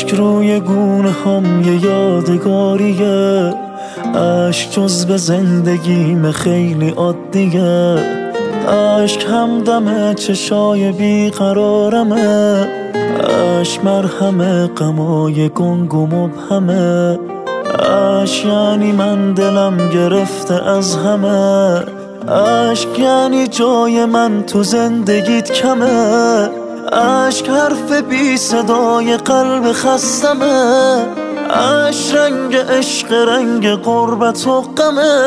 اشک روی گونه هم یه یادگاریه، اشک جز به زندگیم خیلی عادیه، اشک همدم چشای بیقرارمه، اشک مرهم غمای گنگ و مبهمه، اشک یعنی من دلم گرفته از همه، اشک یعنی جای من تو زندگیت کمه، اشک حرف بی صدای قلب خستمه، اشک رنگ عشق رنگ غربت و غمه،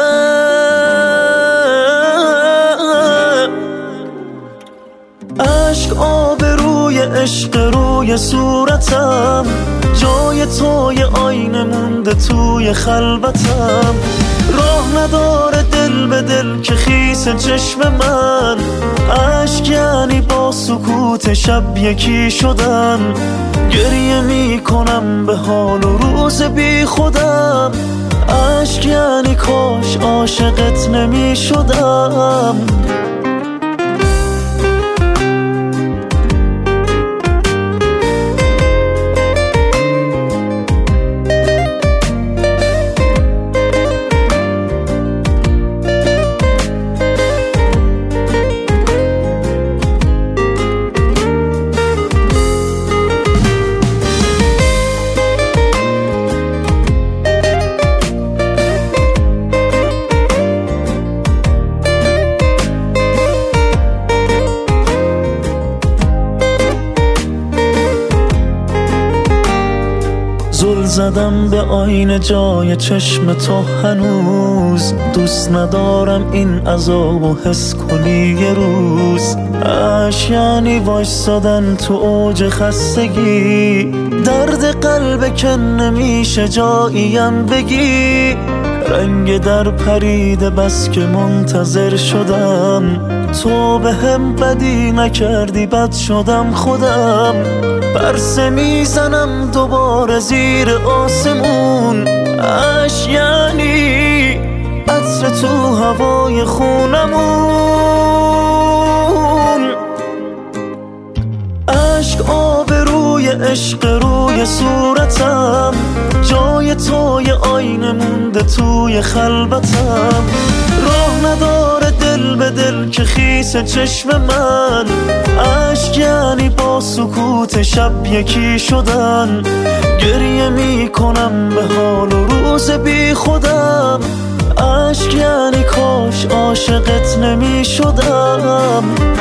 اشک آب روی عشق روی صورتم، جای توی آینه مونده توی خلوتم، راه نداره دل به دل که خیس چشم من، اشک یعنی با سکوت شب یکی شدن، گریه میکنم به حال و روز بی خودم، اشک یعنی کاش عاشقت نمیشدم. زل زدم به آینه جای چشم تو هنوز، دوست ندارم این عذابو حس کنی یه روز، اشک یعنی وایسادن تو اوج خستگی، درد قلب که نمیشه جاییم بگی، رنگ در پریده بس که منتظر شدم، تو به هم بدی نکردی بد شدم خودم، پرسه میزنم دوباره زیر آسمون، اشک یعنی عطر تو هوای خونمون، اشک آب روی عشق روی صورتم، جای توی آینه مونده توی خلوتم، راه نداره دل به دل که خیس چشم من، اشک یعنی با سکوت شب یکی شدن، گریه میکنم به حال و روز بی خودم، اشک یعنی کاش عاشقت نمیشدم.